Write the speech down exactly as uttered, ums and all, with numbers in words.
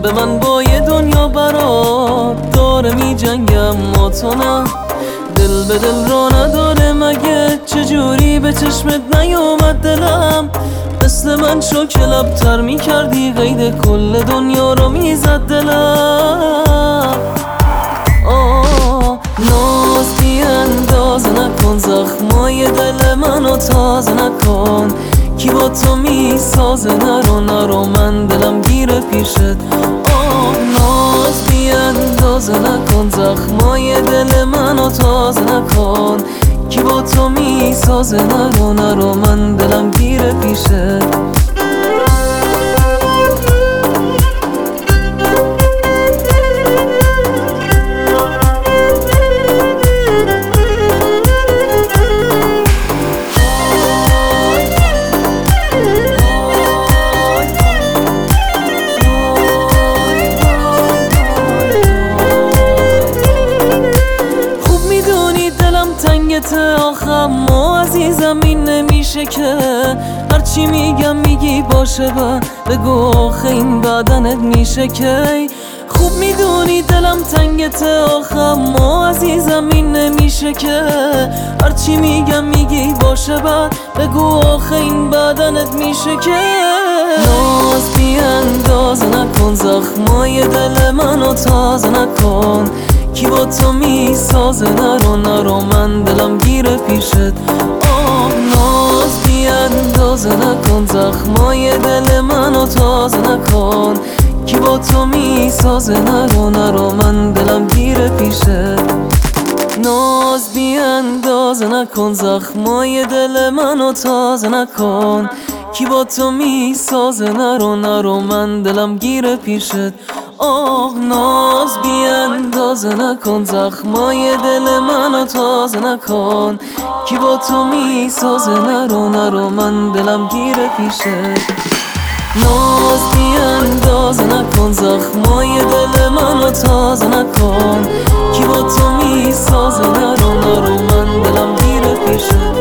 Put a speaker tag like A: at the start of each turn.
A: به من با یه دنیا برات داره می جنگم ما تو نه. دل به دل را نداره مگه؟ چجوری به چشمت نیومد دلم؟ مثل من شو که لبتر می کردی قید کل دنیا رو می زد دلم. آه ناز بی اندازه نکن، زخمای دل منو تازه نکن. کی با تو می سازه؟ نرو نرو من دلم گیره پیشت. آه ناز بی اندازه نکن، زخمای دل منو تازه نکن. کی با تو می سازه؟ نرو نرو من دلم گیره پیشت. آخم ما عزیزم این نمیشه که هرچی میگم میگی باشه با بگو آخه این بدنت میشه که. خوب میدونی دلم تنگته آخم ما عزیزم این نمیشه که هرچی میگم میگی باشه با بگو آخه این بدنت میشه که. ناز بی اندازه نکن، زخمای دل منو تازه نکن. کی با تو می سازه؟ نرو نرو من دلم گیره پیشت. آه ناز بی اندازه نکن، زخمای دل منو تازه نکن. کی با تو می سازه؟ نرو نرو من دلم گیره پیشت. ناز بی اندازه نکن، زخمای دل منو تازه نکن. کی با تو می سازه؟ نرو نرو من دلم گیره پیشت. آه ناز بی اندازه نکن، زخمای دل منو تازه نکن. کی با تو می سازه؟ نرو نرو من دلم گیره پیشت. ناز بی اندازه نکن، زخمای دل منو تازه نکن. کی با تو می سازه؟ نرو نرو من دلم گیره پیشت.